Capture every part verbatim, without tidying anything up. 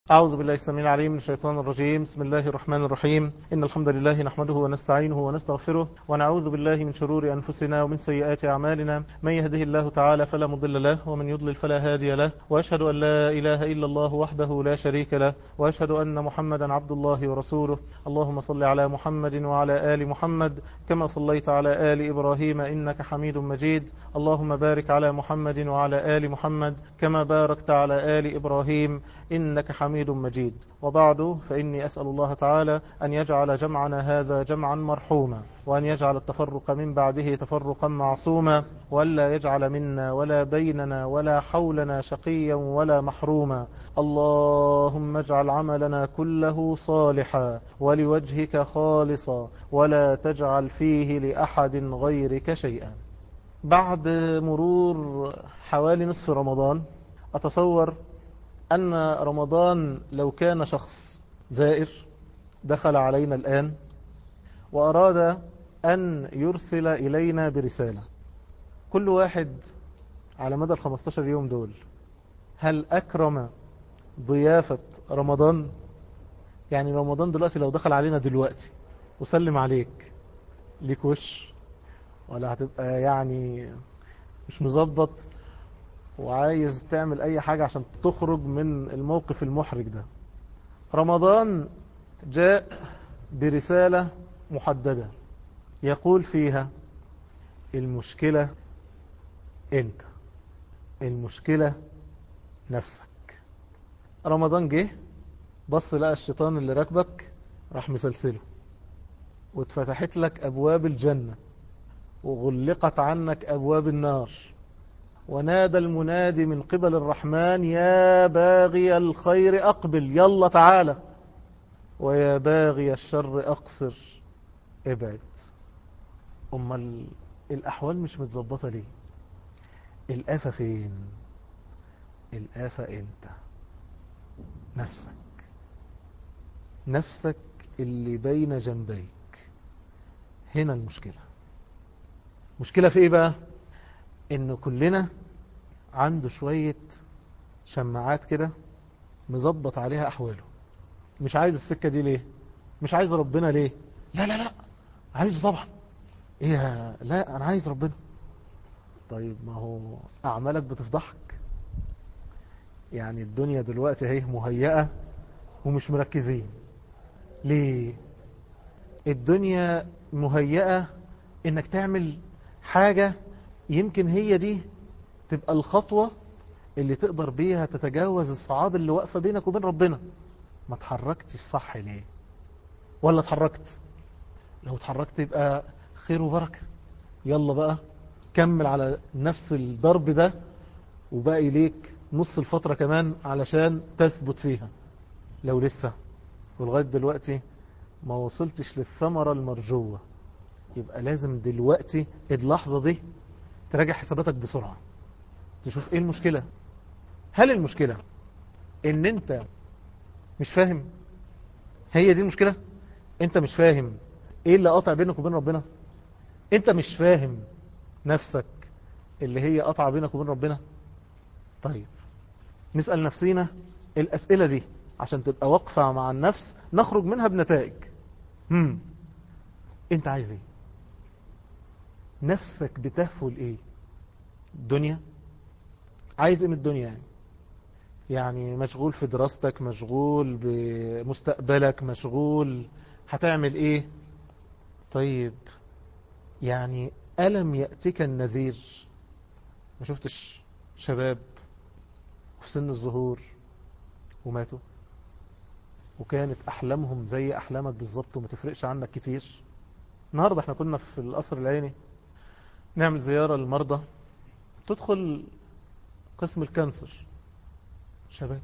أعوذ بالله السميع العليم من الشيطان الرجيم. بسم الله الرحمن الرحيم. إن الحمد لله نحمده ونستعينه ونستغفره ونعوذ بالله من شرور أنفسنا ومن سيئات أعمالنا. من يهده الله تعالى فلا مضل له ومن يضلل فلا هادي له، وأشهد أن لا إله إلا الله وحده لا شريك له، وأشهد أن محمدا عبد الله ورسوله. اللهم صل على محمد وعلى آل محمد كما صليت على آل إبراهيم إنك حميد مجيد. اللهم بارك على محمد وعلى آل محمد كما باركت على آل إبراهيم إنك حميد مجيد. وبعد، فإني أسأل الله تعالى أن يجعل جمعنا هذا جمعا مرحوما، وأن يجعل التفرق من بعده تفرقا معصوما، ولا يجعل منا ولا بيننا ولا حولنا شقيا ولا محروما. اللهم اجعل عملنا كله صالحا ولوجهك خالصا، ولا تجعل فيه لأحد غيرك شيئا. بعد مرور حوالي نصف رمضان، أتصور أن رمضان لو كان شخص زائر دخل علينا الآن وأراد أن يرسل إلينا برسالة، كل واحد على مدى الخمستاشر يوم دول هل أكرم ضيافة رمضان؟ يعني رمضان دلوقتي لو دخل علينا دلوقتي وسلم عليك، ليك وش؟ ولا هتبقى يعني مش مظبط وعايز تعمل أي حاجة عشان تخرج من الموقف المحرج ده؟ رمضان جاء برسالة محددة يقول فيها المشكلة أنت، المشكلة نفسك. رمضان جه، بص لقى الشيطان اللي راكبك راح مسلسله، واتفتحت لك أبواب الجنة وغلقت عنك أبواب النار، ونادى المنادي من قبل الرحمن يا باغي الخير أقبل، يلا تعالى، ويا باغي الشر أقصر ابعد. أما الأحوال مش متظبطة ليه؟ الآفة فين؟ الآفة أنت، نفسك، نفسك اللي بين جنبيك. هنا المشكلة. مشكلة في إيه بقى؟ إنه كلنا عنده شوية شماعات كده مظبط عليها أحواله. مش عايز السكة دي ليه؟ مش عايز ربنا ليه؟ لا لا لا عايزه طبعا. ايه؟ لا انا عايز ربنا. طيب ما هو اعمالك بتفضحك. يعني الدنيا دلوقتي اهي مهيئة ومش مركزين ليه؟ الدنيا مهيئة انك تعمل حاجة يمكن هي دي تبقى الخطوة اللي تقدر بيها تتجاوز الصعاب اللي واقفة بينك وبين ربنا. ما تحركتش صح ليه؟ ولا تحركت؟ لو تحركت يبقى خير وبركة، يلا بقى كمل على نفس الضرب ده، وباقي ليك نص الفترة كمان علشان تثبت فيها. لو لسه ولغاية دلوقتي ما وصلتش للثمرة المرجوة، يبقى لازم دلوقتي اللحظة دي تراجع حساباتك بسرعة، تشوف ايه المشكلة. هل المشكلة ان انت مش فاهم؟ هي دي المشكلة؟ انت مش فاهم ايه اللي قاطع بينك وبين ربنا؟ انت مش فاهم نفسك اللي هي قطع بينك وبين ربنا؟ طيب نسأل نفسينا الأسئلة دي عشان تبقى واقفة مع النفس، نخرج منها بنتائج. هم انت عايز ايه؟ نفسك بتهفل ايه؟ الدنيا؟ عايز ايه من الدنيا؟ يعني يعني مشغول في دراستك، مشغول بمستقبلك، مشغول هتعمل ايه؟ طيب يعني ألم يأتك النذير؟ ما شفتش شباب في سن الظهور وماتوا وكانت أحلامهم زي أحلامك بالظبط وما تفرقش عنك كتير؟ النهاردة احنا كنا في القصر العيني نعمل زيارة للمرضى، تدخل قسم الكانسر، شباب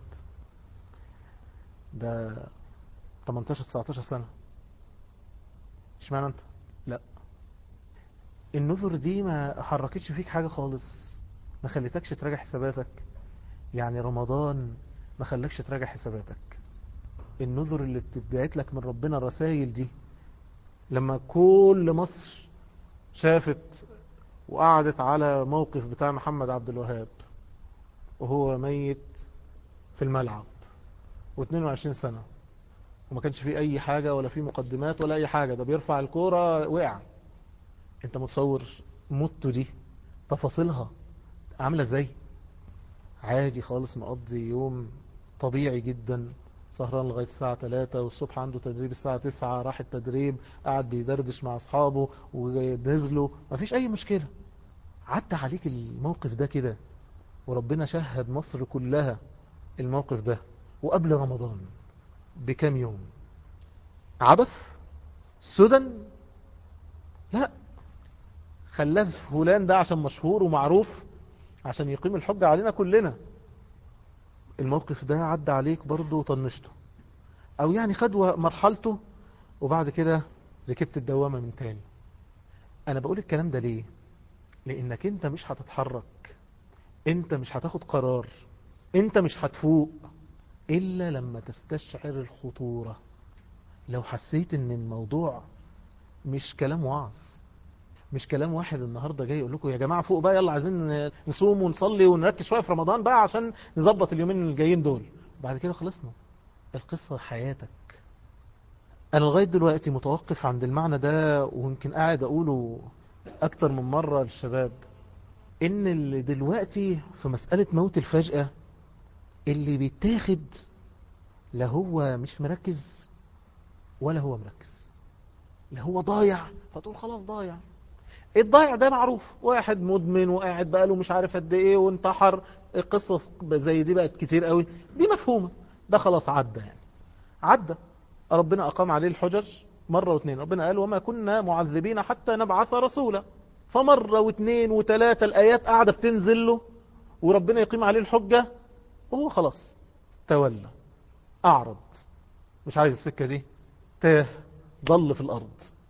ده تمنتاشر تسعتاشر سنة. اشمعنى انت؟ لا، النذر دي ما حركتش فيك حاجة خالص، ما خليتكش تراجع حساباتك. يعني رمضان ما خلكش تراجع حساباتك. النذر اللي بتتبعت لك من ربنا الرسائل دي، لما كل مصر شافت وقعدت على موقف بتاع محمد عبد الوهاب وهو ميت في الملعب، واثنين وعشرين سنة وما كانش فيه اي حاجة ولا فيه مقدمات ولا اي حاجة، ده بيرفع الكورة وقع. انت متصور موته دي تفاصيلها عاملة ازاي؟ عادي خالص، مقضي يوم طبيعي جدا، سهران لغاية الساعة ثلاثة، والصبح عنده تدريب الساعة تسعة، راح التدريب قاعد بيدردش مع أصحابه ونزلوا، مفيش أي مشكلة. عدى عليك الموقف ده كده، وربنا شهد مصر كلها الموقف ده، وقبل رمضان بكام يوم. عبث سدى؟ لا، خلاه فلان ده عشان مشهور ومعروف عشان يقيم الحجة علينا كلنا. الموقف ده عدى عليك برضه وطنشته، او يعني خد مرحلته وبعد كده ركبت الدوامة من تاني. انا بقول الكلام ده ليه؟ لانك انت مش هتتحرك، انت مش هتاخد قرار، انت مش هتفوق الا لما تستشعر الخطورة. لو حسيت ان الموضوع مش كلام وعظ، مش كلام واحد النهاردة جاي يقول لكم يا جماعة فوق بقى، يلا عايزين نصوم ونصلي ونركز شوية في رمضان بقى عشان نظبط اليومين الجايين دول، بعد كده خلصنا. القصة حياتك. انا لغاية دلوقتي متوقف عند المعنى ده، ويمكن قاعد اقوله اكتر من مرة للشباب، ان اللي دلوقتي في مسألة موت الفجأة اللي بيتاخد لا هو مش مركز ولا هو مركز، لا هو ضايع فتقول خلاص ضايع. الضايع ده معروف، واحد مدمن وقاعد بقاله مش عارف قد ايه وانتحر، القصة زي دي بقت كتير قوي، دي مفهومة، ده خلاص عدى يعني، عدى. ربنا أقام عليه الحجج مرة واثنين، ربنا قال وما كنا معذبين حتى نبعث رسولا، فمرة واثنين وثلاثة الآيات قاعدة بتنزل له وربنا يقيم عليه الحجة، وهو خلاص تولى، أعرض، مش عايز السكة دي، تاه، ضل في الأرض.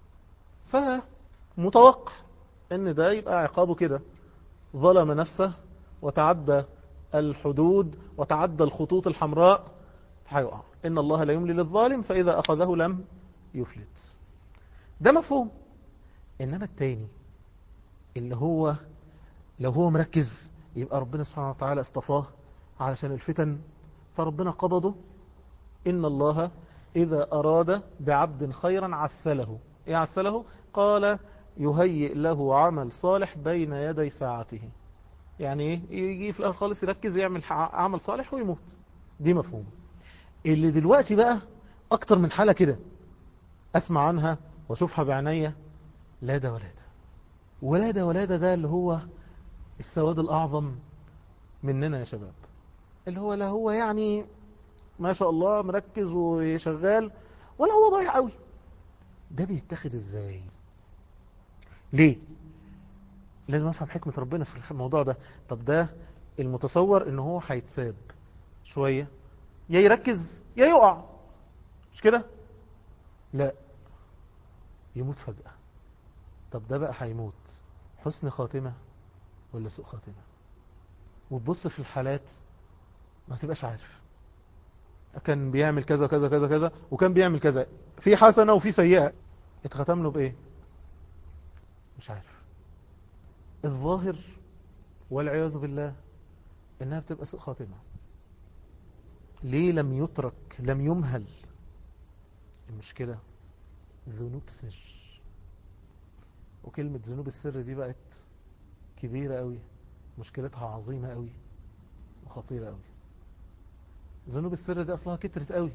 فمتوقع ان ده يبقى عقابه كده، ظلم نفسه وتعدى الحدود وتعدى الخطوط الحمراء، هيقع. إن الله لا يملي للظالم فإذا أخذه لم يفلت. ده مفهوم. إنما التاني اللي هو لو هو مركز يبقى ربنا سبحانه وتعالى اصطفاه علشان الفتن فربنا قبضه. إن الله إذا أراد بعبد خيرا عسله. إيه عسله؟ قال يهيئ له عمل صالح بين يدي ساعته. يعني ايه؟ يجي في الآخر خالص يركز يعمل عمل صالح ويموت. دي مفهوم. اللي دلوقتي بقى أكتر من حالة كده أسمع عنها وأشوفها بعناية، لا ده ولا ده ولا ده ولا ده، ده اللي هو السواد الأعظم مننا يا شباب، اللي هو لا هو يعني ما شاء الله مركز وشغال ولا هو ضايع قوي. ده بيتاخد ازاي؟ ليه؟ لازم افهم حكمة ربنا في الموضوع ده. طب ده المتصور ان هو هيتساب شوية، يا يركز يا يقع، مش كده؟ لا، يموت فجأة. طب ده بقى هيموت حسن خاتمة ولا سوء خاتمة؟ وتبص في الحالات ما تبقاش عارف، كان بيعمل كذا كذا كذا كذا وكان بيعمل كذا، في حسنة وفي سيئة، اتختم له بايه؟ مش عارف. الظاهر والعياذ بالله انها بتبقى سوء خاتمة. ليه لم يترك، لم يمهل؟ المشكلة ذنوب سر، وكلمة ذنوب السر دي بقت كبيرة قوي، مشكلتها عظيمة قوي وخطيرة قوي. ذنوب السر دي اصلها كترت قوي.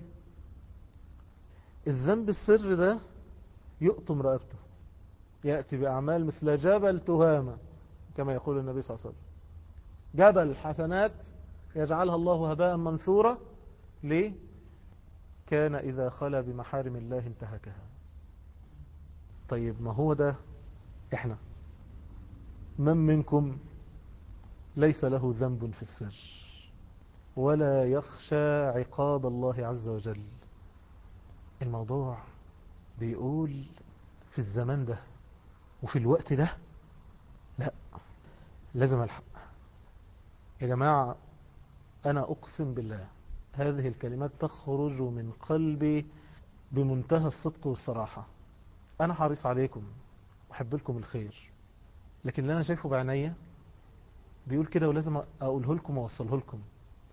الذنب السر ده يقطم رقبته، يأتي بأعمال مثل جبل تهامة كما يقول النبي صلى الله عليه وسلم، جبل حسنات يجعلها الله هباء منثورا. ليه؟ كان إذا خلى بمحارم الله انتهكها. طيب ما هو ده احنا، من منكم ليس له ذنب في السر ولا يخشى عقاب الله عز وجل؟ الموضوع بيقول في الزمان ده وفي الوقت ده لا، لازم الحق يا جماعة. أنا أقسم بالله هذه الكلمات تخرج من قلبي بمنتهى الصدق والصراحة. أنا حريص عليكم وأحب لكم الخير، لكن اللي أنا شايفه بعناية بيقول كده ولازم أقوله لكم وأوصله لكم.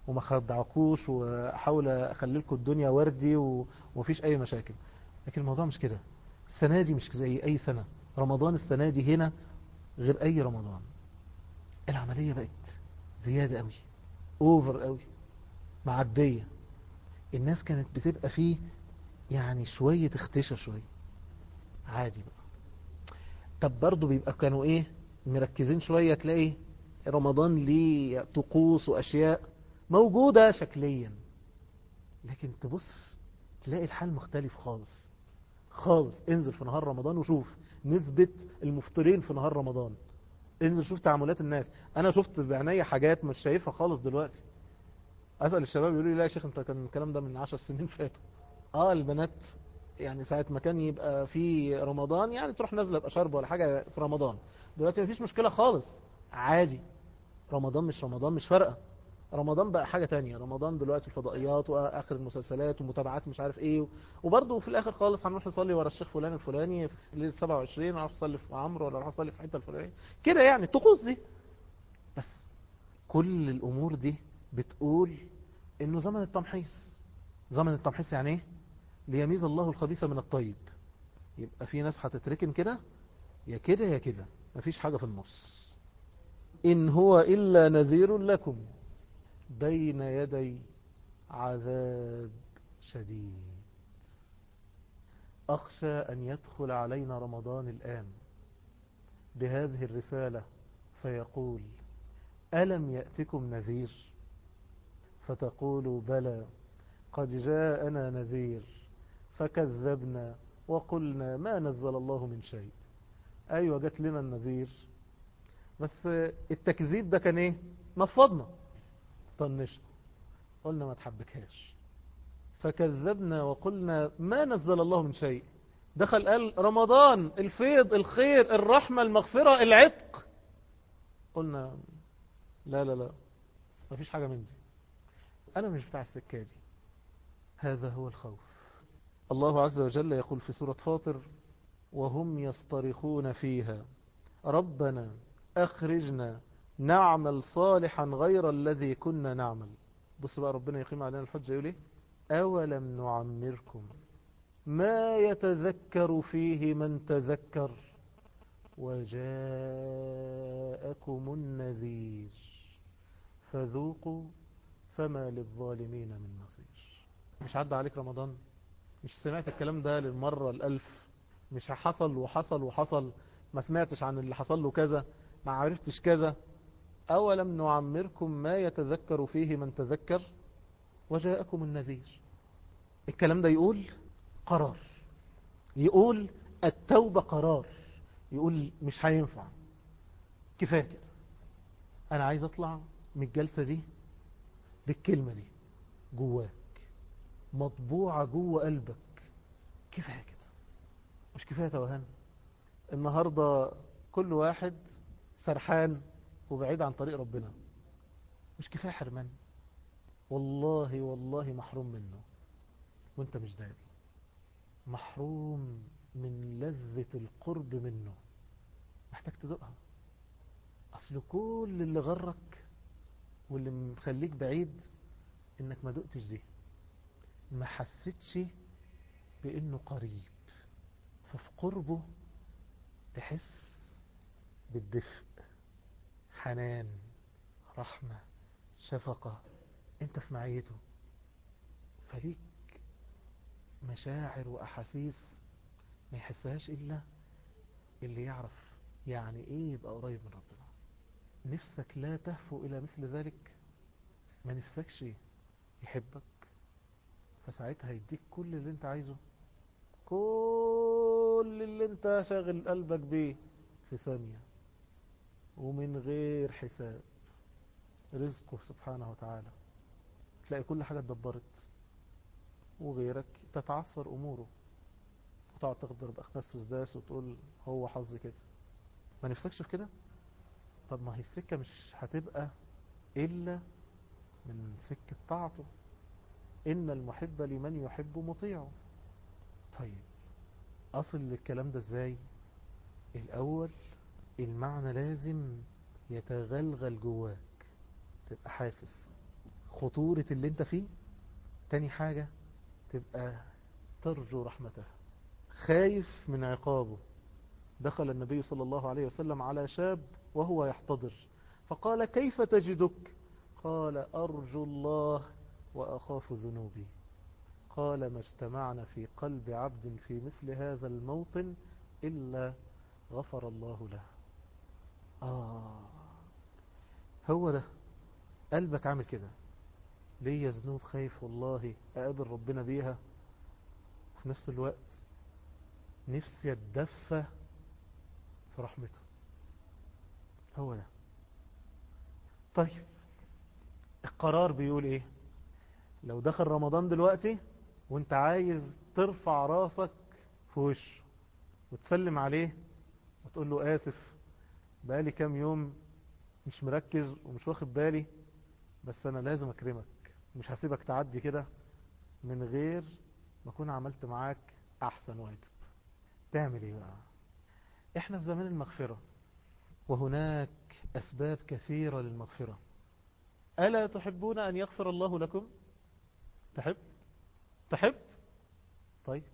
وما خدعكوش واحاول اخلي لكم الدنيا وردي ومفيش اي مشاكل. لكن الموضوع مش كده. السنة دي مش زي اي سنة. رمضان السنة دي هنا غير اي رمضان. العملية بقت زيادة قوي، اوفر قوي، معدية. الناس كانت بتبقى فيه يعني شوية اختشى شوية عادي بقى. طب برضو بيبقى كانوا ايه مركزين شوية، تلاقي رمضان ليه طقوس واشياء موجودة شكليا، لكن تبص تلاقي الحال مختلف خالص خالص. انزل في نهار رمضان وشوف نسبة المفطرين في نهار رمضان، انزل شوف تعاملات الناس. انا شفت بعناية حاجات مش شايفها خالص دلوقتي. اسأل الشباب يقولوا لي لا يا شيخ انت كان الكلام ده من عشر سنين فاتوا. اه البنات يعني ساعة ما كان يبقى في رمضان يعني تروح نازلة بأشرب ولا حاجة في رمضان. دلوقتي مفيش مشكلة خالص، عادي. رمضان مش رمضان مش فارقة. رمضان بقى حاجة تانية. رمضان دلوقتي الفضائيات واخر المسلسلات ومتابعات مش عارف ايه، وبرضه في الاخر خالص هنروح نصلي ورا الشيخ فلان الفلاني في ليلة سبعة وعشرين، هنروح نصلي في عمرو ولا نروح نصلي في حتة الفلانية كده، يعني الطقوس دي. بس كل الامور دي بتقول انه زمن التمحيص. زمن التمحيص يعني ايه؟ ليميز الله الخبيث من الطيب. يبقى في ناس هتتركن كده يا كده يا كده، مفيش حاجة في النص. إن هو إلا نذير لكم بين يدي عذاب شديد. أخشى أن يدخل علينا رمضان الآن بهذه الرسالة فيقول ألم يأتكم نذير؟ فتقولوا بلى قد جاءنا نذير فكذبنا وقلنا ما نزل الله من شيء. أيوة جات لنا النذير، بس التكذيب ده كان ايه؟ نفضنا، طنشنا، قلنا ما تحبكهاش. فكذبنا وقلنا ما نزل الله من شيء. دخل قال رمضان الفيض الخير الرحمة المغفرة العتق، قلنا لا لا لا ما فيش حاجة من دي، أنا مش بتاع السكة دي. هذا هو الخوف. الله عز وجل يقول في سورة فاطر وهم يصطرخون فيها ربنا أخرجنا نعمل صالحا غير الذي كنا نعمل. بص بقى ربنا يقيم علينا الحجة يقول ايه؟ أولم نعمركم ما يتذكر فيه من تذكر وجاءكم النذير فذوقوا فما للظالمين من نصير. مش عدى عليك رمضان؟ مش سمعت الكلام ده للمرة الألف؟ مش حصل وحصل وحصل؟ ما سمعتش عن اللي حصل له كذا؟ ما عرفتش كذا؟ أولم نعمركم ما يتذكر فيه من تذكر وجاءكم النذير. الكلام ده يقول قرار، يقول التوبة قرار، يقول مش هينفع كفاية كده. أنا عايز أطلع من الجلسة دي بالكلمة دي جواك مطبوعة جوه قلبك. كفاية كده، مش كفاية توهان. النهاردة كل واحد سرحان وبعيد عن طريق ربنا. مش كفاية حرمان؟ والله والله محروم منه وانت مش داري. محروم من لذة القرب منه، محتاج تدوقها. اصل كل اللي غرك واللي مخليك بعيد انك ما دقتش دي، ما حسيتش بانه قريب. ففي قربه تحس بالدفء، حنان، رحمة، شفقة. انت في معيته، فليك مشاعر وأحاسيس ما يحسهاش إلا اللي يعرف يعني إيه يبقى قريب من ربنا. نفسك لا تهفو إلى مثل ذلك؟ ما نفسكش يحبك؟ فساعتها يديك كل اللي انت عايزه، كل اللي انت شاغل قلبك بيه في ثانية ومن غير حساب. رزقه سبحانه وتعالى، تلاقي كل حاجة اتدبرت وغيرك تتعثر أموره وتقعد تقدر بأخناس وزداس وتقول هو حظي كده. ما نفسكش في كده؟ طب ما هي السكة مش هتبقى إلا من سكة طاعته. إن المحب لمن يحب مطيعه. طيب أصل للكلام ده إزاي؟ الأول المعنى لازم يتغلغل جواك، تبقى حاسس خطورة اللي انت فيه. تاني حاجة تبقى ترجو رحمته، خايف من عقابه. دخل النبي صلى الله عليه وسلم على شاب وهو يحتضر فقال كيف تجدك؟ قال أرجو الله وأخاف ذنوبي. قال ما اجتمعنا في قلب عبد في مثل هذا الموطن إلا غفر الله له. آه هو ده قلبك عامل كده، ليه ذنوب خايف والله أقابل ربنا بيها، في نفس الوقت نفسي أتدفى في رحمته. هو ده. طيب القرار بيقول ايه؟ لو دخل رمضان دلوقتي وانت عايز ترفع راسك في وشه وتسلم عليه وتقول له آسف بقالي كام يوم مش مركز ومش واخد بالي، بس انا لازم اكرمك، مش هسيبك تعدي كده من غير ما اكون عملت معاك احسن واجب. تعمل ايه بقى؟ احنا في زمان المغفرة وهناك اسباب كثيرة للمغفرة. ألا تحبون أن يغفر الله لكم؟ تحب؟ تحب؟ طيب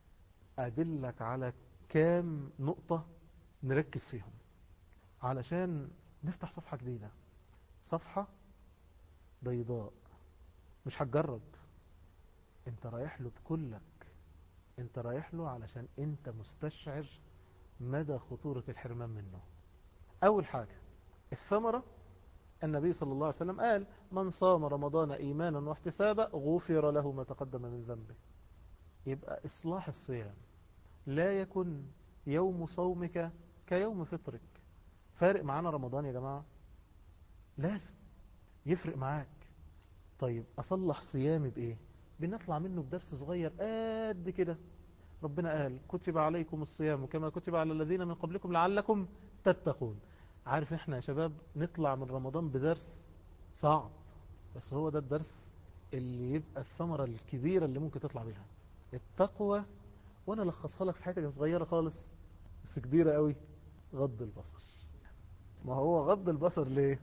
أدلك على كام نقطة نركز فيهم علشان نفتح صفحة جديدة، صفحة بيضاء. مش هتجرب، انت رايح له بكلك، انت رايح له علشان انت مستشعر مدى خطورة الحرمان منه. أول حاجة الثمرة، النبي صلى الله عليه وسلم قال من صام رمضان إيمانا واحتسابا غفر له ما تقدم من ذنبه. يبقى إصلاح الصيام لا يكن يوم صومك كيوم فطرك. فارق معانا رمضان يا جماعة، لازم يفرق معاك. طيب أصلح صيامي بإيه؟ بنطلع منه بدرس صغير قد كده. ربنا قال كتب عليكم الصيام كما كتب على الذين من قبلكم لعلكم تتقون. عارف احنا يا شباب نطلع من رمضان بدرس صعب، بس هو ده الدرس اللي يبقى الثمرة الكبيرة اللي ممكن تطلع بيها التقوى. وانا لخصها لك في حاجة صغيرة خالص بس كبيرة قوي، غض البصر. ما هو غض البصر ليه؟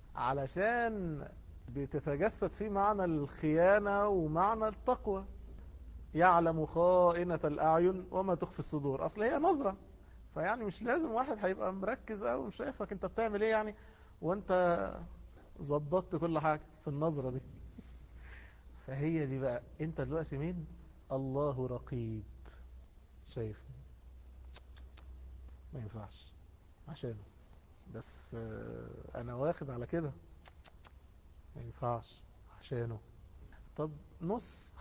علشان بتتجسد فيه معنى الخيانة ومعنى التقوى. يعلم خائنة الأعين وما تخفي الصدور. أصل هي نظرة، فيعني مش لازم واحد هيبقى مركز أو مش شايفك انت بتعمل ايه يعني وانت ظبطت كل حاجة في النظرة دي. فهي دي بقى انت دلوقتي مين؟ الله رقيب شايفني، ما ينفعش عشانه، بس انا واخد على كده، ما ينفعش عشانه. طب نص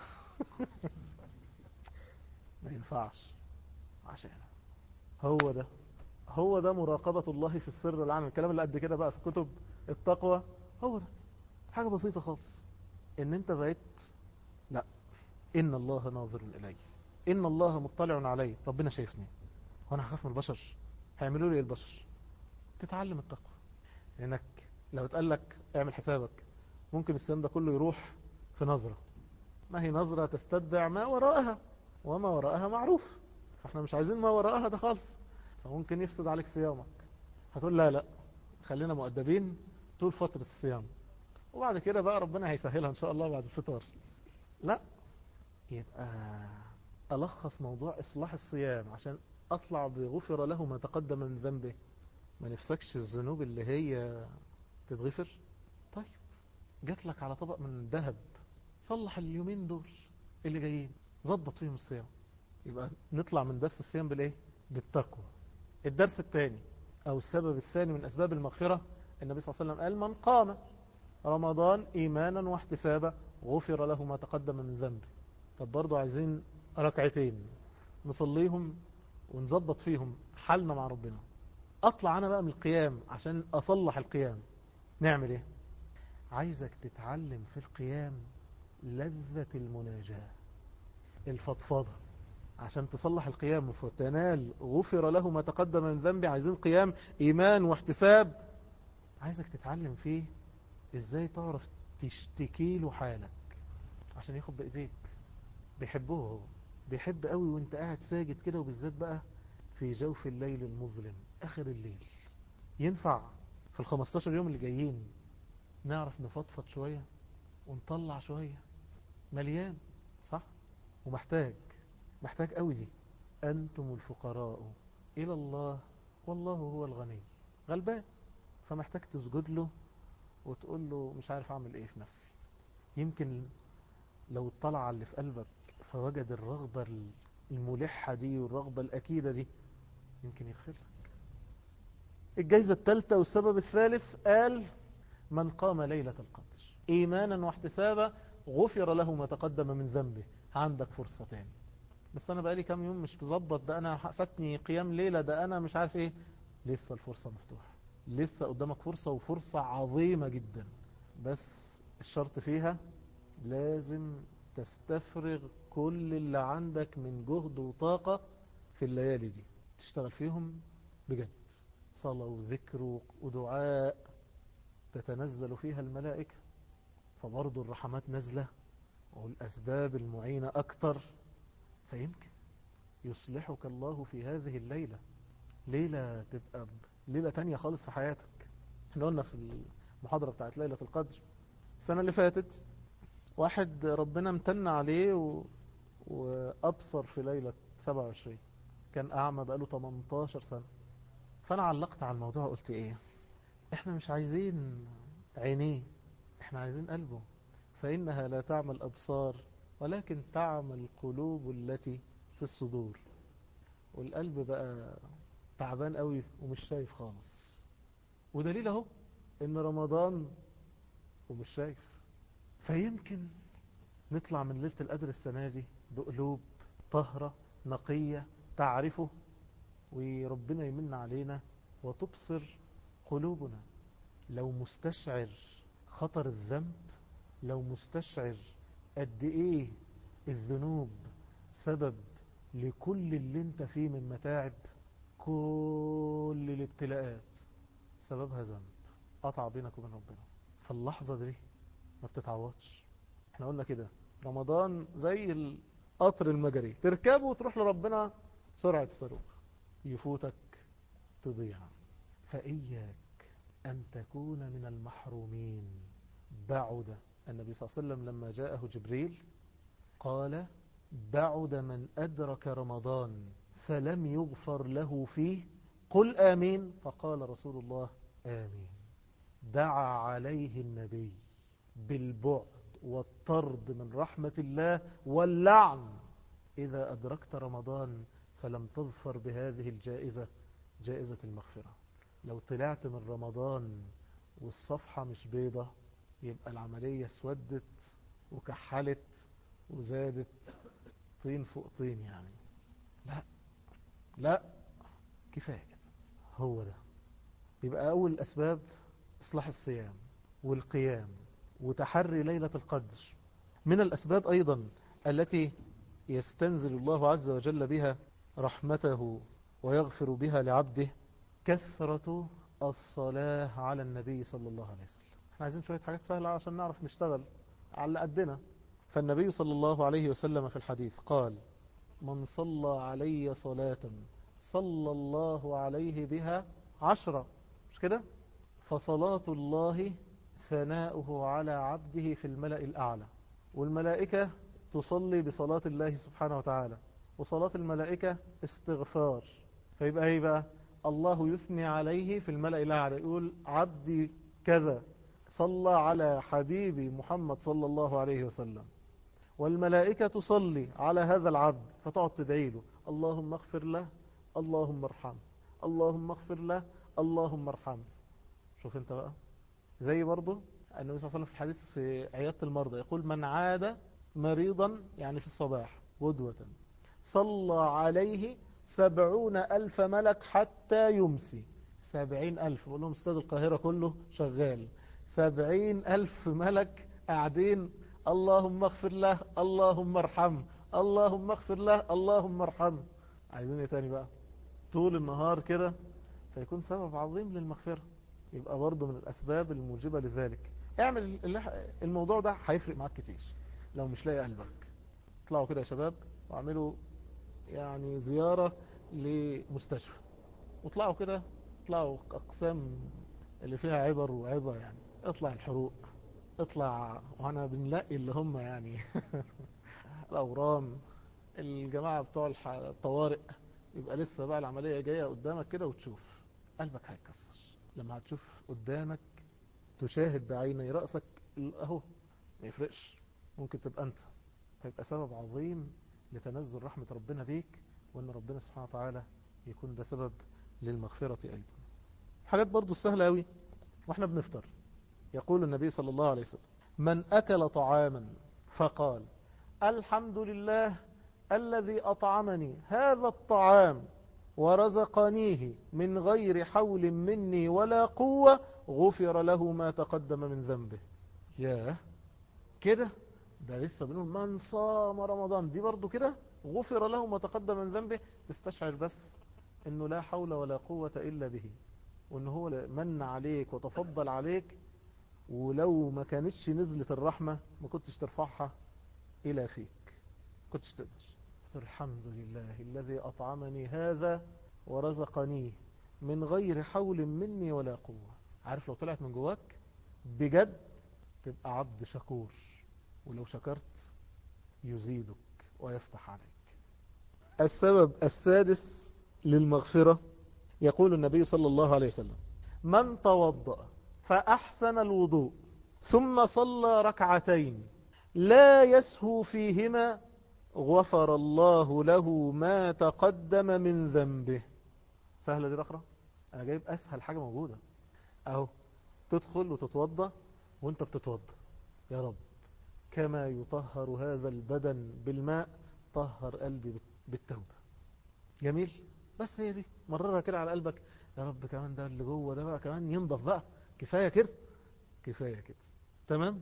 ما ينفعش عشانه. هو ده هو ده مراقبة الله في السر والعلن. الكلام اللي قد كده بقى في كتب التقوى هو ده حاجة بسيطة خالص. ان انت بقيت لا، ان الله ناظر الي، ان الله مطلع علي، ربنا شايفني وانا هخاف من البشر، هيعملوا لي ايه البشر؟ تتعلم التقوى. لانك لو اتقال لك اعمل حسابك ممكن الصيام ده كله يروح في نظرة، ما هي نظرة تستتبع ما وراءها وما وراءها معروف، فاحنا مش عايزين ما وراءها ده خالص، فممكن يفسد عليك صيامك. هتقول لا لا خلينا مؤدبين طول فترة الصيام وبعد كده بقى ربنا هيسهلها ان شاء الله بعد الفطار. لا، يبقى ألخص موضوع إصلاح الصيام عشان أطلع بغفر له ما تقدم من ذنبه. ما نفسكش الذنوب اللي هي تتغفر؟ طيب جات لك على طبق من ذهب، صلح اليومين دول اللي جايين، ظبط فيهم الصيام. يبقى نطلع من درس الصيام بالإيه؟ بالتقوى. الدرس الثاني أو السبب الثاني من أسباب المغفرة، النبي صلى الله عليه وسلم قال من قام رمضان إيمانا واحتسابا غفر له ما تقدم من ذنبه. طب برضو عايزين ركعتين نصليهم ونظبط فيهم حالنا مع ربنا. اطلع انا بقى من القيام عشان اصلح القيام. نعمل ايه؟ عايزك تتعلم في القيام لذة المناجاة، الفضفضة، عشان تصلح القيام فتنال غفر له ما تقدم من ذنبي. عايزين قيام ايمان واحتساب، عايزك تتعلم فيه ازاي تعرف تشتكي له حالك عشان ياخد بايديك. بيحبوه هو، بيحب قوي وانت قاعد ساجد كده، وبالذات بقى في جوف الليل المظلم اخر الليل. ينفع في الخمستاشر يوم اللي جايين نعرف نفضفض شوية ونطلع شوية، مليان صح، ومحتاج، محتاج قوي دي. أنتم الفقراء إلى الله والله هو الغني. غلبان، فمحتاج تسجد له وتقول له مش عارف أعمل إيه في نفسي. يمكن لو اطلع على اللي في قلبك فوجد الرغبة الملحة دي والرغبة الأكيدة دي، يمكن يغفر لك. الجايزة الثالثة والسبب الثالث، قال من قام ليلة القدر إيمانا واحتسابا غفر له ما تقدم من ذنبه. عندك فرصة تاني، بس أنا بقالي كام يوم مش مظبط، ده أنا فاتني قيام ليلة، ده أنا مش عارف إيه. لسه الفرصة مفتوحة، لسه قدامك فرصة، وفرصة عظيمة جدا. بس الشرط فيها لازم تستفرغ كل اللي عندك من جهد وطاقة في الليالي دي، تشتغل فيهم بجد، صلاة وذكر ودعاء تتنزل فيها الملائكة، فبرضو الرحمات نزلة والأسباب المعينة أكتر، فيمكن يصلحك الله في هذه الليلة، ليلة تبقى ليلة تانية خالص في حياتك. احنا قلنا في المحاضرة بتاعت ليلة القدر السنة اللي فاتت، واحد ربنا امتن عليه و... وأبصر في ليلة سبعة وعشرين، كان أعمى بقاله تمنتاشر سنة. فأنا علقت على الموضوع، قلت إيه، إحنا مش عايزين عينيه، إحنا عايزين قلبه. فإنها لا تعمى الأبصار ولكن تعمى القلوب التي في الصدور. والقلب بقى تعبان قوي ومش شايف خالص، ودليل اهو إن رمضان ومش شايف. فيمكن نطلع من ليلة القدر السنة دي بقلوب طهرة نقية تعرفه، وربنا يمن علينا وتبصر قلوبنا. لو مستشعر خطر الذنب، لو مستشعر قد ايه الذنوب سبب لكل اللي انت فيه من متاعب، كل الابتلاءات سببها ذنب قطع بينك وبين ربنا. فاللحظة دي ما بتتعوضش. احنا قلنا كده رمضان زي القطر المجري، تركبه وتروح لربنا سرعة الصاروخ، يفوتك تضيع. فإياك أن تكون من المحرومين. بعد النبي صلى الله عليه وسلم لما جاءه جبريل قال بعد من أدرك رمضان فلم يغفر له فيه قل آمين، فقال رسول الله آمين. دعا عليه النبي بالبعد والطرد من رحمة الله واللعن إذا أدركت رمضان فلم تظفر بهذه الجائزة، جائزة المغفرة. لو طلعت من رمضان والصفحة مش بيضة، يبقى العملية اسودت وكحلت وزادت طين فوق طين يعني. لا لا، كفاية كده، هو ده. يبقى أول الأسباب إصلاح الصيام والقيام وتحري ليلة القدر. من الأسباب أيضا التي يستنزل الله عز وجل بها رحمته ويغفر بها لعبده كثرة الصلاة على النبي صلى الله عليه وسلم. احنا عايزين شوية حاجات سهلة عشان نعرف نشتغل على قدنا. فالنبي صلى الله عليه وسلم في الحديث قال من صلى علي صلاة صلى الله عليه بها عشرة، مش كده؟ فصلاة الله ثناؤه على عبده في الملأ الأعلى، والملائكة تصلي بصلاة الله سبحانه وتعالى، وصلاة الملائكة استغفار. فيبقى ايه بقى؟ الله يثني عليه في الملأ الأعلى، يقول عبدي كذا صلى على حبيبي محمد صلى الله عليه وسلم، والملائكة تصلي على هذا العبد فتقعد تدعي له اللهم اغفر له اللهم ارحمه اللهم اغفر له اللهم ارحمه. شوف انت بقى، زي برضه النبي صلى الله عليه وسلم في الحديث في عيادة المرضى يقول من عاد مريضا يعني في الصباح غدوة صلى عليه سبعون ألف ملك حتى يمسي. سبعين ألف، بقول لهم استاد القاهرة كله شغال، سبعين ألف ملك قاعدين اللهم اغفر له اللهم ارحمه اللهم اغفر له اللهم ارحمه. عايزين ايه تاني بقى؟ طول النهار كده، فيكون سبب عظيم للمغفرة. يبقى برضه من الأسباب الموجبة لذلك. اعمل الموضوع ده هيفرق معاك كتير. لو مش لاقي قلبك اطلعوا كده يا شباب واعملوا يعني زيارة لمستشفى، واطلعوا كده، اطلعوا أقسام اللي فيها عبر وعبر، يعني اطلع الحروق اطلع وانا بنلاقي اللي هم يعني الأورام، الجماعة بتوع الح- الطوارئ، يبقى لسه بقى العملية جاية قدامك كده وتشوف قلبك هيتكسر لما هتشوف قدامك، تشاهد بعيني رأسك اهو. ما يفرقش، ممكن تبقى انت، هيبقى سبب عظيم لتنزل رحمة ربنا بيك، وان ربنا سبحانه وتعالى يكون ده سبب للمغفرة ايضا. حاجات برضو السهلة اوي واحنا بنفطر، يقول النبي صلى الله عليه وسلم: من أكل طعاما فقال الحمد لله الذي أطعمني هذا الطعام ورزقنيه من غير حول مني ولا قوة، غفر له ما تقدم من ذنبه. ياه كده، ده لسه بنقول من صام رمضان، دي برضو كده غفر له ما تقدم من ذنبه. تستشعر بس انه لا حول ولا قوة الا به، وانه هو من عليك وتفضل عليك، ولو ما كانتش نزلت الرحمة ما كنتش ترفعها الى فيك، كنتش تقدر. الحمد لله الذي أطعمني هذا ورزقنيه من غير حول مني ولا قوة. عارف لو طلعت من جواك بجد تبقى عبد شكور، ولو شكرت يزيدك ويفتح عليك. السبب السادس للمغفرة، يقول النبي صلى الله عليه وسلم: من توضأ فأحسن الوضوء ثم صلى ركعتين لا يسهو فيهما، غفر الله له ما تقدم من ذنبه. سهلة دي الأخرى، أنا جايب أسهل حاجة موجودة أهو. تدخل وتتوضى، وانت بتتوضى يا رب كما يطهر هذا البدن بالماء طهر قلبي بالتوبة. جميل، بس هي دي مررها كده على قلبك، يا رب كمان ده اللي جوه ده بقى كمان ينضف بقى، كفاية كده كفاية كده. تمام،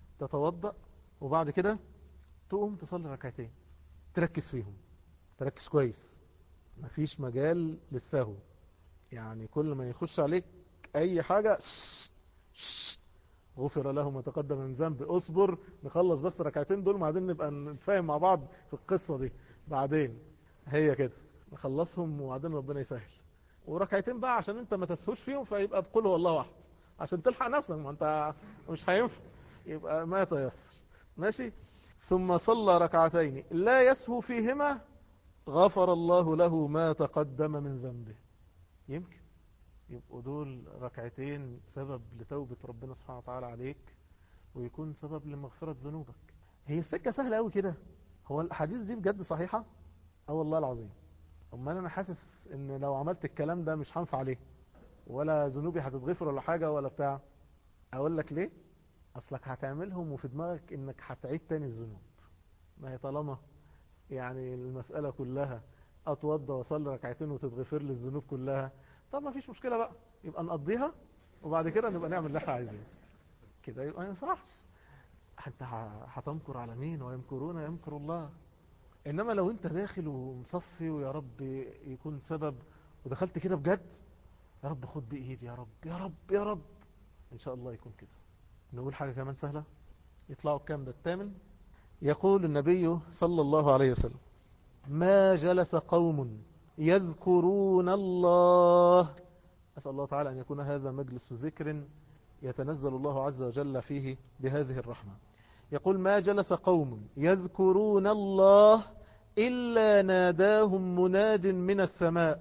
تتوضأ وبعد كده تقوم تصلي ركعتين، تركز فيهم، تركز كويس، مفيش مجال للسهو. يعني كل ما يخش عليك اي حاجة شش شش غفر له ما تقدم من ذنب. اصبر نخلص بس ركعتين دول، بعدين نبقى نتفاهم مع بعض في القصة دي بعدين. هي كده نخلصهم وبعدين ربنا يسهل. وركعتين بقى عشان انت ما تسهوش فيهم، فيبقى بقول هو الله واحد عشان تلحق نفسك، ما انت مش هينفع، يبقى ما تيسر. ماشي، ثم صلى ركعتين لا يسهو فيهما، غفر الله له ما تقدم من ذنبه. يمكن يبقوا دول ركعتين سبب لتوبة ربنا سبحانه وتعالى عليك، ويكون سبب لمغفرة ذنوبك. هي السكة سهلة قوي كده. هو الحديث دي بجد صحيحة؟ اه والله العظيم. امال انا حاسس ان لو عملت الكلام ده مش هنفع عليه، ولا ذنوبي هتتغفر ولا حاجة ولا بتاع. اقول لك ليه؟ اصلك هتعملهم وفي دماغك انك هتعيد تاني الذنوب. ما هي طالما يعني المسألة كلها اتوضى واصلي ركعتين وتتغفر لي الذنوب كلها، طب ما فيش مشكلة بقى، يبقى نقضيها وبعد كده نبقى نعمل اللي احنا عايزينه. كده يبقى ما ينفعش. انت هتمكر على مين؟ ويمكرون يمكر الله. انما لو انت داخل ومصفي ويا رب يكون سبب، ودخلت كده بجد، يا رب خد بايدي يا رب يا رب يا رب، ان شاء الله يكون كده. نقول حاجة كمان سهلة، يطلعوا الكام ده الثامن. يقول النبي صلى الله عليه وسلم: ما جلس قوم يذكرون الله، أسأل الله تعالى أن يكون هذا مجلس ذكر يتنزل الله عز وجل فيه بهذه الرحمة. يقول: ما جلس قوم يذكرون الله إلا ناداهم مناد من السماء: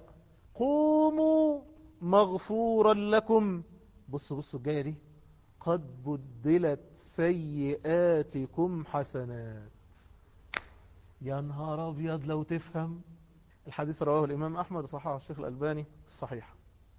قوموا مغفورا لكم. بصوا بصوا الجاية دي: قد بدلت سيئاتكم حسنات. يا نهار أبيض لو تفهم الحديث. رواه الإمام أحمد صححه الشيخ الألباني الصحيح.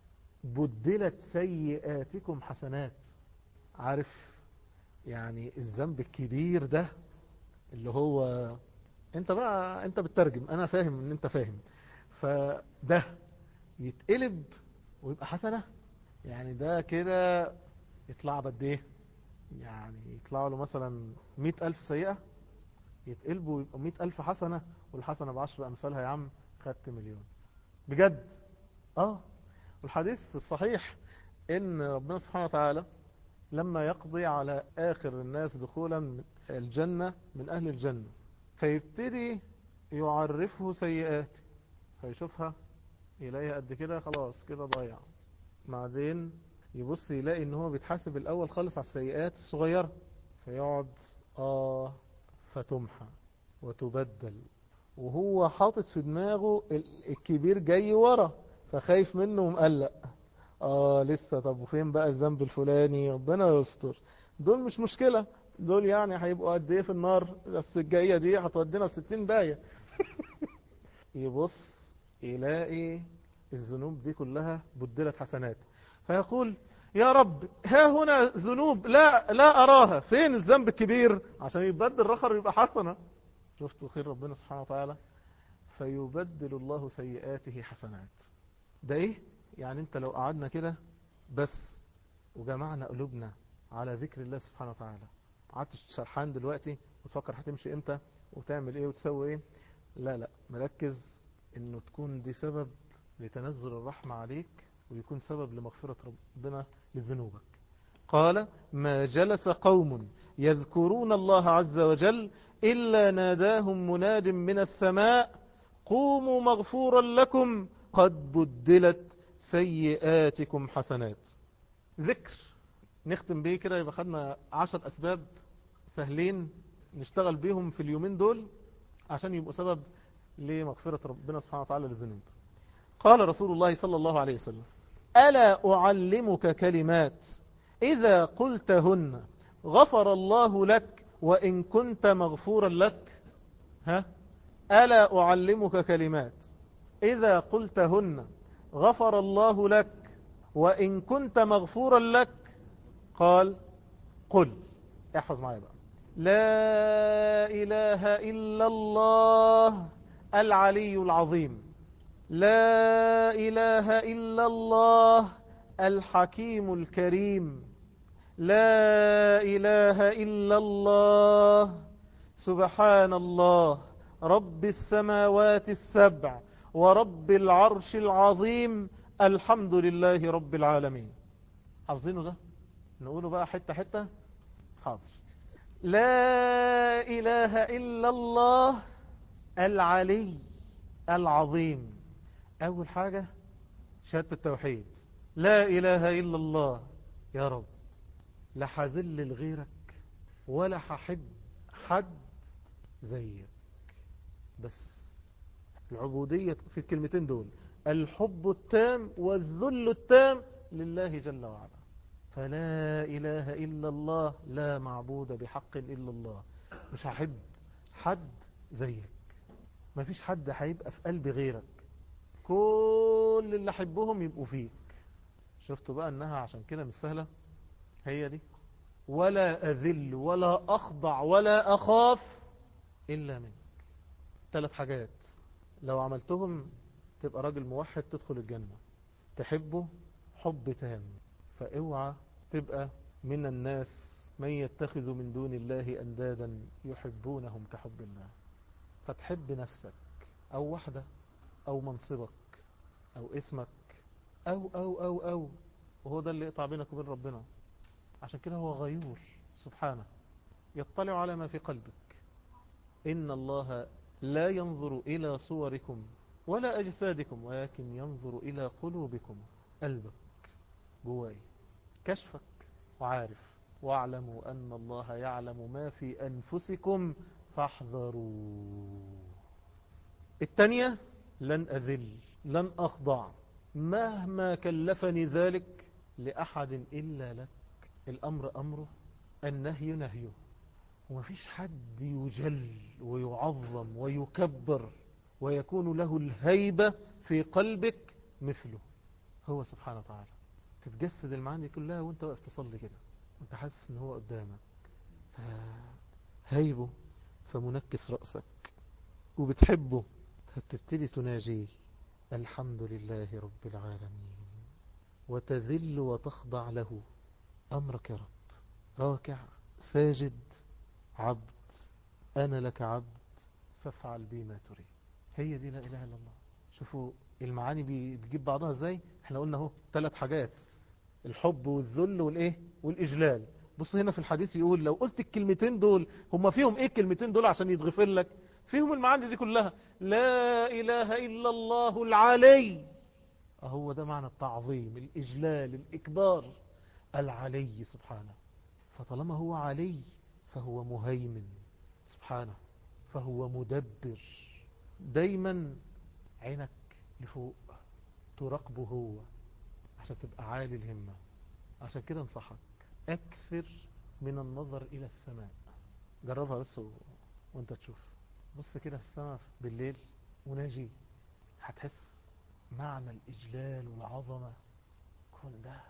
بدلت سيئاتكم حسنات. عارف يعني الذنب الكبير ده اللي هو انت بقى انت بتترجم، انا فاهم ان انت فاهم، فده يتقلب ويبقى حسنة. يعني ده كده يطلع بد ايه؟ يعني يطلع له مثلا مئة ألف سيئة، يتقلبوا ويبقى مئة ألف حسنة، والحسنة بعشر أمثالها. يا عم خدت مليون بجد. اه، والحديث الصحيح ان ربنا سبحانه وتعالى لما يقضي على آخر الناس دخولا الجنة من أهل الجنة، فيبتدي يعرفه سيئات، فيشوفها يلاقيها قد كده، خلاص كده ضيع. بعدين يبص يلاقي ان هو بيتحاسب الاول خالص على السيئات الصغيرة، فيقعد اه فتمحى وتبدل، وهو حاطط في دماغه الكبير جاي ورا، فخايف منه ومقلق. اه لسه، طب وفين بقى الذنب الفلاني؟ ربنا يستر. دول مش مشكلة، دول يعني هيبقوا قد ايه في النار، بس الجاية دي هتودينا في ستين داية. يبص يلاقي الذنوب دي كلها بدلت حسنات، فيقول يا رب ها هنا ذنوب لا لا أراها، فين الذنب الكبير عشان يبدل رخر يبقى حسنة؟ شفتوا خير ربنا سبحانه وتعالى؟ فيبدل الله سيئاته حسنات. ده ايه يعني؟ انت لو قعدنا كده بس وجمعنا قلوبنا على ذكر الله سبحانه وتعالى، قعدتش سرحان دلوقتي وتفكر هتمشي امتى وتعمل ايه وتسوي ايه، لا لا، مركز انه تكون دي سبب لتنزل الرحمة عليك، ويكون سبب لمغفرة ربنا لذنوبك. قال ما جلس قوم يذكرون الله عز وجل إلا ناداهم مناد من السماء قوموا مغفورا لكم قد بدلت سيئاتكم حسنات. ذكر نختم به كده، يبقى خدنا عشر أسباب سهلين نشتغل بيهم في اليومين دول عشان يبقوا سبب لمغفرة ربنا سبحانه وتعالى للذنوب. قال رسول الله صلى الله عليه وسلم ألا أعلمك كلمات إذا قلتهن غفر الله لك وإن كنت مغفورا لك؟ ها؟ ألا أعلمك كلمات إذا قلتهن غفر الله لك وإن كنت مغفورا لك؟ قال قل، احفظ معايا بقى، لا إله إلا الله العلي العظيم، لا إله إلا الله الحكيم الكريم، لا إله إلا الله سبحان الله رب السماوات السبع ورب العرش العظيم الحمد لله رب العالمين. حافظينه ده؟ نقوله بقى حتة حتة. حاضر. لا إله إلا الله العلي العظيم. أول حاجة شهادة التوحيد، لا إله إلا الله. يا رب لا حذل لغيرك ولا ححب حد زيك، بس العبودية في الكلمتين دول الحب التام والذل التام لله جل وعلا. فلا إله إلا الله، لا معبود بحق إلا الله. مش هحب حد زيك، مفيش حد هيبقى في قلبي غيرك، كل اللي أحبهم يبقوا فيك. شفتوا بقى أنها عشان كده مش سهلة؟ هي دي، ولا أذل ولا أخضع ولا أخاف إلا منك. ثلاث حاجات لو عملتهم تبقى راجل موحد تدخل الجنة، تحبه حب تام، فاوعى تبقى من الناس من يتخذ من دون الله أندادا يحبونهم كحب الله. فتحب نفسك أو وحدة أو منصبك أو اسمك أو أو أو أو وهو ده اللي يقطع بينك وبين ربنا. عشان كده هو غيور سبحانه، يطلع على ما في قلبك. إن الله لا ينظر إلى صوركم ولا أجسادكم ولكن ينظر إلى قلوبكم. قلبك جواي كشفك وعارف، واعلموا أن الله يعلم ما في أنفسكم فاحذروا. الثانية لن أذل لن أخضع مهما كلفني ذلك لأحد إلا لك. الأمر أمره، النهي نهيه، ومفيش حد يجل ويعظم ويكبر ويكون له الهيبة في قلبك مثله، هو سبحانه وتعالى. تتجسد المعاني كلها وانت واقف تصلي كده وانت حاسس ان هو قدامك، فهيبه فمنكس رأسك وبتحبه فتبتدي تناجيه الحمد لله رب العالمين، وتذل وتخضع له. أمرك يا رب، راكع ساجد عبد، أنا لك عبد فافعل بي ما تريد. هي دي لا إله إلا الله. شوفوا المعاني بتجيب بعضها ازاي. احنا قلنا اهو ثلاث حاجات، الحب والذل والايه والإجلال. بص هنا في الحديث يقول لو قلت الكلمتين دول، هم فيهم ايه الكلمتين دول عشان يتغفر لك؟ فيهم المعاني دي كلها. لا إله إلا الله العلي هو ده معنى التعظيم، الإجلال، الإكبار، العلي سبحانه. فطالما هو علي فهو مهيمن سبحانه، فهو مدبر. دايما عينك لفوق تراقبه هو عشان تبقى عالي الهمة. عشان كده انصحك أكثر من النظر إلى السماء. جربها بس و... وانت تشوف. بص كده في السماء بالليل وناجي، هتحس معنى الإجلال والعظمة. كل ده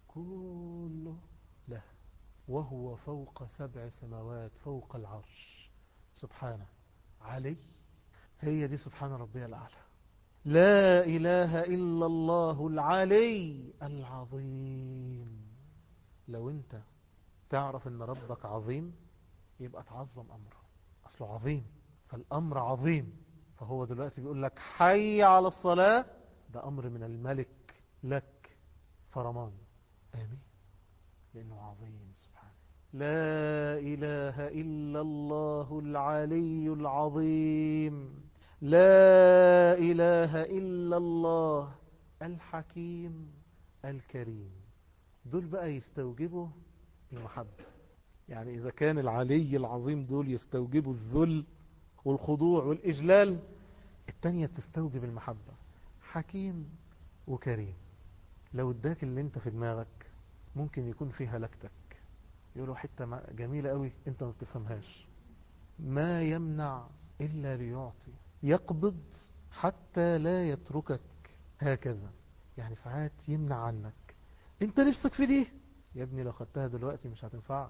كله له، وهو فوق سبع سماوات، فوق العرش سبحانه علي. هي دي سبحان ربي الأعلى. لا إله إلا الله العلي العظيم. لو انت تعرف ان ربك عظيم يبقى تعظم أمره، أصله عظيم، فالأمر عظيم. فهو دلوقتي بيقول لك حي على الصلاة، ده أمر من الملك لك، فرمان. آمين، لأنه عظيم سبحانه. لا إله إلا الله العلي العظيم. لا إله إلا الله الحكيم الكريم. دول بقى يستوجبوا المحبة. يعني إذا كان العلي العظيم دول يستوجبوا الذل والخضوع والإجلال، التانية تستوجب المحبة. حكيم وكريم. لو اداك اللي انت في دماغك ممكن يكون فيها لكتك. يقولوا حتة جميلة قوي انت ما بتفهمهاش. ما يمنع إلا ليعطي، يقبض حتى لا يتركك هكذا. يعني ساعات يمنع عنك، انت نفسك في دي يا ابني، لو خدتها دلوقتي مش هتنفعك،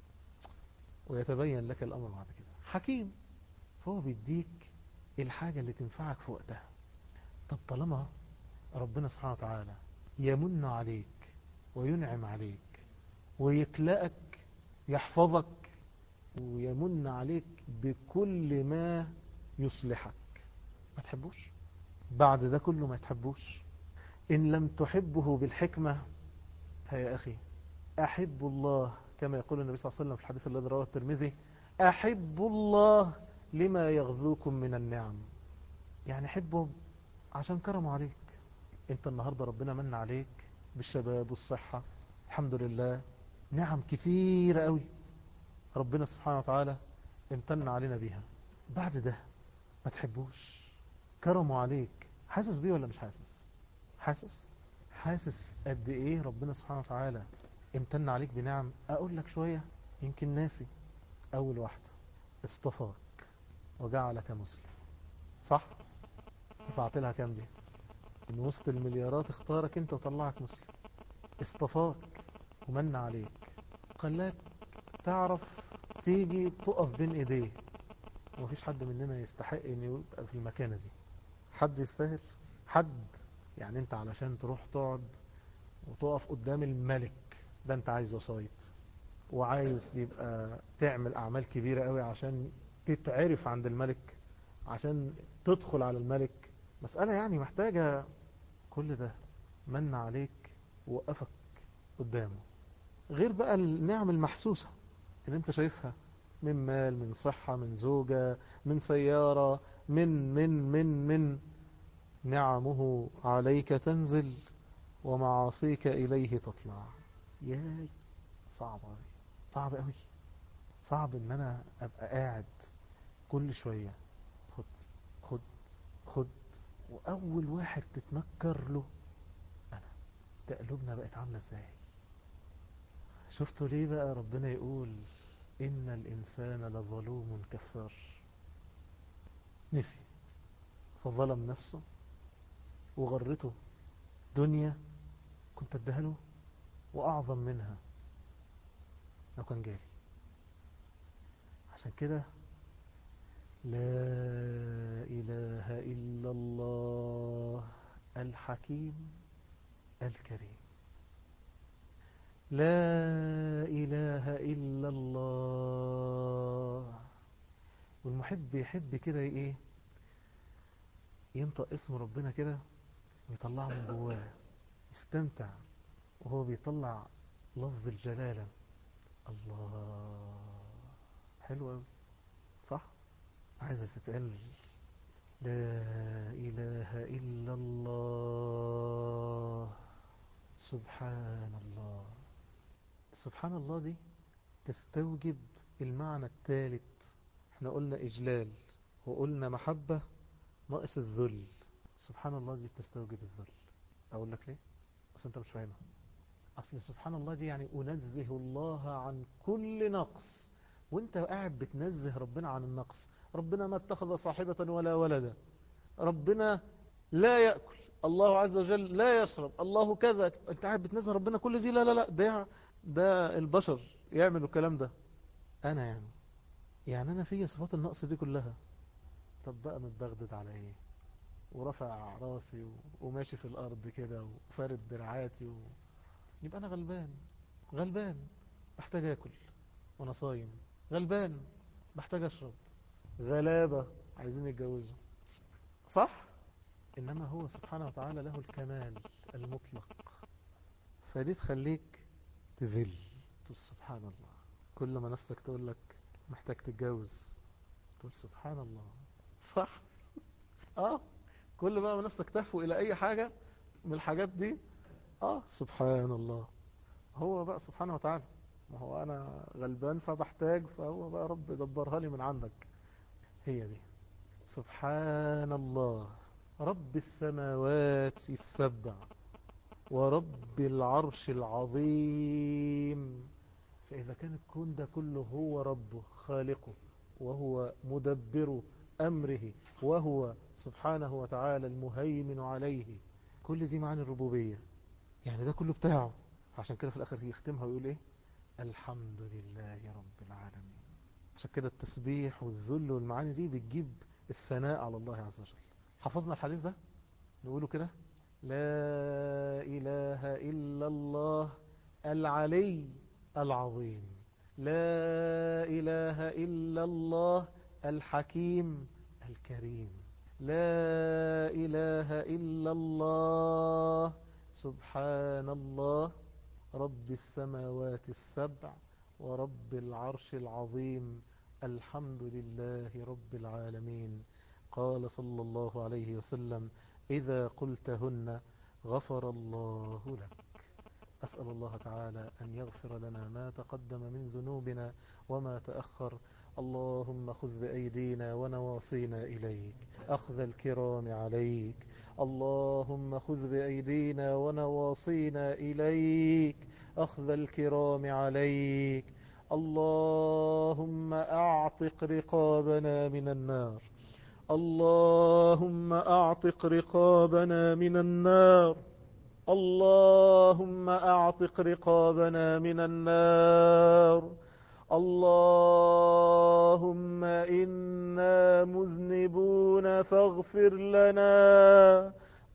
ويتبين لك الأمر بعد كده. حكيم، فهو بيديك الحاجة اللي تنفعك في وقتها. طب طالما ربنا سبحانه وتعالى يمن عليك وينعم عليك ويكلأك، يحفظك ويمن عليك بكل ما يصلحك، ما تحبوش؟ بعد ده كله ما تحبوش؟ إن لم تحبه بالحكمة فيا أخي أحب الله، كما يقول النبي صلى الله عليه وسلم في الحديث الذي رواه الترمذي: أحب الله لما يغذوكم من النعم. يعني حبه عشان كرموا عليك. انت النهاردة ربنا من عليك بالشباب والصحة، الحمد لله، نعم كتيرة قوي ربنا سبحانه وتعالى امتن علينا بيها. بعد ده ما تحبوش؟ كرموا عليك، حاسس بيه ولا مش حاسس؟ حاسس حاسس قد ايه ربنا سبحانه وتعالى امتن عليك بنعم. اقول لك شوية يمكن ناسي. اول واحدة، اصطفاك وجعلك مسلم، صح؟ دفعت لها كام دي؟ من وسط المليارات اختارك انت وطلعك مسلم. اصطفاك ومن عليك، خلاك تعرف تيجي تقف بين ايديه. ومفيش حد مننا يستحق ان يبقى في المكانة دي. حد يستاهل؟ حد؟ يعني انت علشان تروح تقعد وتقف قدام الملك ده انت عايز وسايط، وعايز يبقى تعمل اعمال كبيرة قوي عشان تتعرف عند الملك، عشان تدخل على الملك. مسألة يعني محتاجة كل ده. من عليك ووقفك قدامه. غير بقى النعم المحسوسة اللي انت شايفها، من مال، من صحة، من زوجة، من سيارة، من من من من نعمه عليك تنزل ومعاصيك إليه تطلع. ياي، صعب قوي، صعب قوي. صعب ان انا ابقى قاعد كل شوية خد خد خد، واول واحد تتنكر له انا. ده قلوبنا بقت عاملة ازاي؟ شفتوا ليه بقى ربنا يقول إن الإنسان لظلوم كفار؟ نسي فظلم نفسه وغرته دنيا كنت اديها له وأعظم منها لو كان جالي. عشان كده لا إله إلا الله الحكيم الكريم. لا إله إلا الله. والمحب يحب كده ايه؟ ينطق اسم ربنا كده ويطلعه من جواه، يستمتع وهو بيطلع لفظ الجلالة. الله، حلو قوي، صح؟ عايزة تتقال لا إله إلا الله. سبحان الله. سبحان الله دي تستوجب المعنى الثالث. احنا قلنا إجلال وقلنا محبة ناقص الذل. سبحان الله دي تستوجب الذل. أقول لك ليه؟ أصل أنت مش فاهمها. أصل سبحان الله دي يعني أنزه الله عن كل نقص. وانت قاعد بتنزه ربنا عن النقص. ربنا ما اتخذ صاحبة ولا ولدا، ربنا لا يأكل، الله عز وجل لا يشرب، الله كذا. انت قاعد بتنزه ربنا كل دي. لا لا لا، ده ده البشر يعملوا الكلام ده. انا يعني يعني انا في صفات النقص دي كلها. طب بقى متبغدد على ايه؟ ورافع راسي و... وماشي في الارض كده وفارد دراعاتي و... يبقى انا غلبان. غلبان بحتاج اكل وانا صايم. غلبان بحتاج اشرب. غلابة عايزين يتجوزوا، صح؟ انما هو سبحانه وتعالى له الكمال المطلق. فدي تخليك تذل، تقول سبحان الله. كل ما نفسك تقول لك محتاج تتجوز تقول سبحان الله، صح؟ اه. كل ما نفسك تهفو الى اي حاجة من الحاجات دي، اه سبحان الله. هو بقى سبحانه وتعالى. ما هو انا غلبان فبحتاج، فهو بقى رب دبرها لي من عندك. هي دي سبحان الله رب السماوات السبع ورب العرش العظيم. فإذا كان الكون ده كله هو ربه خالقه وهو مدبر أمره وهو سبحانه وتعالى المهيمن عليه، كل دي معاني الربوبية. يعني ده كله بتاعه. عشان كده في الآخر يختمها ويقول إيه؟ الحمد لله رب العالمين. عشان كده التسبيح والذل والمعاني دي بتجيب الثناء على الله عز وجل. حفظنا الحديث ده؟ نقوله كده: لا إله إلا الله العلي العظيم، لا إله إلا الله الحكيم الكريم، لا إله إلا الله سبحان الله رب السماوات السبع ورب العرش العظيم، الحمد لله رب العالمين. قال صلى الله عليه وسلم: إذا قلتهن غفر الله لك. أسأل الله تعالى أن يغفر لنا ما تقدم من ذنوبنا وما تأخر. اللهم خذ بأيدينا ونواصينا إليك أخذ الكرام عليك. اللهم خذ بأيدينا ونواصينا إليك أخذ الكرام عليك. اللهم أعتق رقابنا من النار. اللهم أعتق رقابنا من النار. اللهم أعتق رقابنا من النار. اللهم إنا مذنبون فاغفر لنا.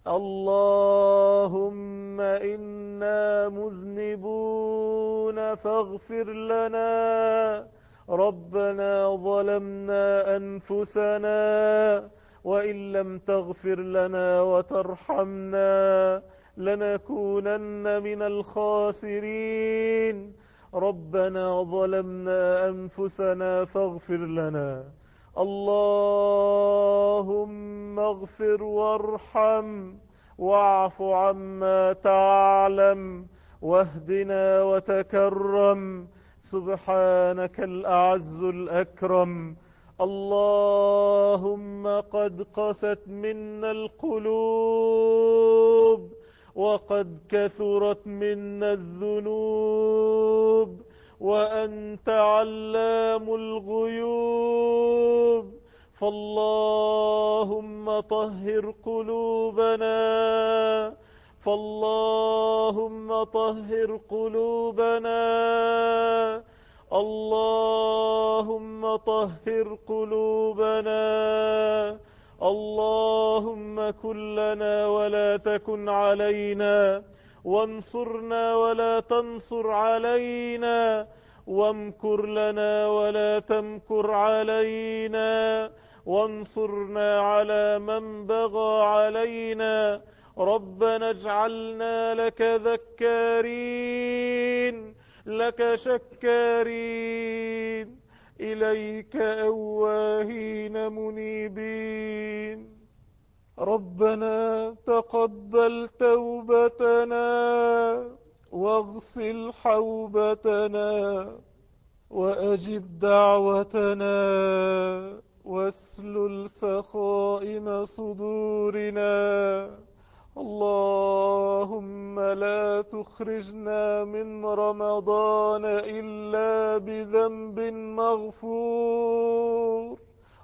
اللهم إنا مذنبون فاغفر لنا. ربنا ظلمنا أنفسنا وإن لم تغفر لنا وترحمنا لنكونن من الخاسرين. ربنا ظلمنا أنفسنا فاغفر لنا. اللهم اغفر وارحم واعف عما تعلم واهدنا وتكرم. سبحانك الأعز الأكرم. اللهم قد قست منا القلوب وقد كثرت منا الذنوب وأنت علام الغيوب. فاللهم طهر قلوبنا فاللهم طهر قلوبنا اللهم طهر قلوبنا. اللهم كن لنا ولا تكن علينا، وانصرنا ولا تنصر علينا، وامكر لنا ولا تمكر علينا، وانصرنا على من بغى علينا. ربنا اجعلنا لك ذكارين لك شكارين إليك أواهين منيبين. ربنا تقبل توبتنا واغسل حوبتنا وأجب دعوتنا واسلل سخائم صدورنا. اللهم لا تخرجنا من رمضان إلا بذنب مغفور.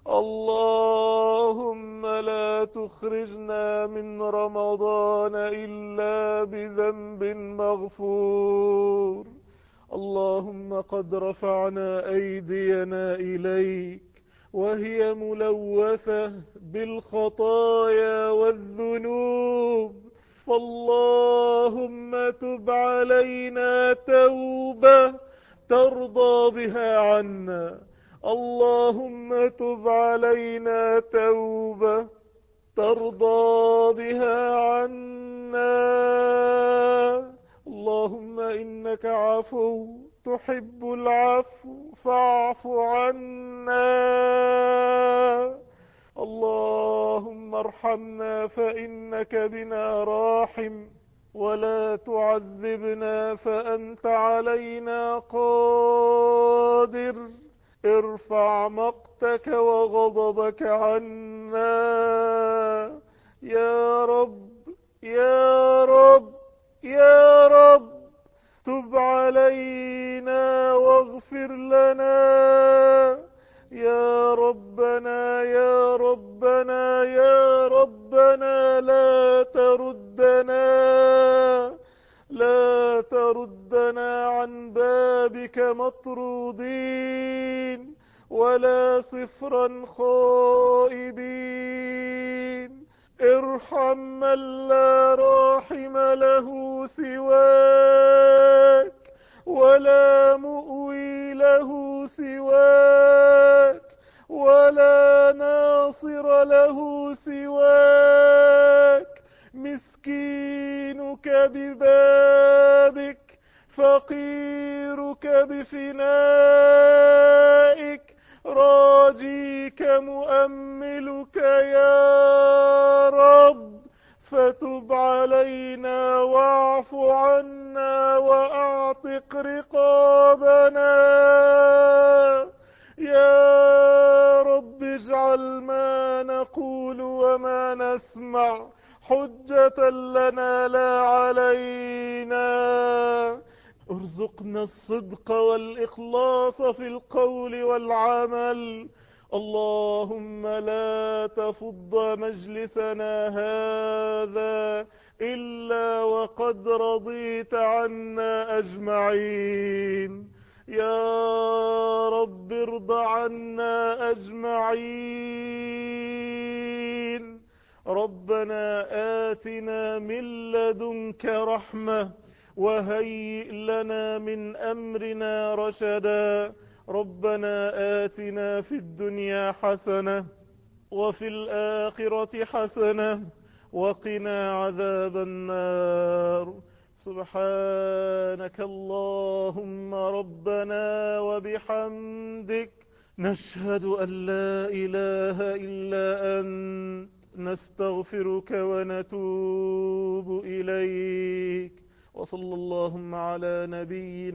اللهم لا تخرجنا من رمضان إلا بذنب مغفور. اللهم قد رفعنا أيدينا إليك وهي ملوثة بالخطايا والذنوب، فاللهم تب علينا توبة ترضى بها عنا. اللهم تب علينا توبة ترضى بها عنا. اللهم إنك عفو تحب العفو فاعف عنا. اللهم ارحمنا فإنك بنا راحم، ولا تعذبنا فأنت علينا قادر. ارفع مقتك وغضبك عنا يا رب يا رب يا رب. تب علينا واغفر لنا يا ربنا يا ربنا يا ربنا. لا تردنا لا تردنا عن بابك مطرودين ولا صفرا خائبين. ارحم من لا راحم له سواك ولا مؤوي له سواك ولا ناصر له سواك. مسكينك ببابك، فقيرك بفنائك، راجيك مؤملك يا رب. فتب علينا واعف عنا واعتق رقابنا يا رب. اجعل ما نقول وما نسمع حجة لنا لا علينا. ارزقنا الصدق والإخلاص في القول والعمل. اللهم لا تفض مجلسنا هذا إلا وقد رضيت عنا أجمعين. يا رب ارض عنا أجمعين. ربنا آتنا من لدنك رحمة وهيئ لنا من أمرنا رشدا. ربنا آتنا في الدنيا حسنة وفي الآخرة حسنة وقنا عذاب النار. سبحانك اللهم ربنا وبحمدك، نشهد أن لا إله إلا أنت، نستغفرك ونتوب إليك. وصلى اللهم على نبينا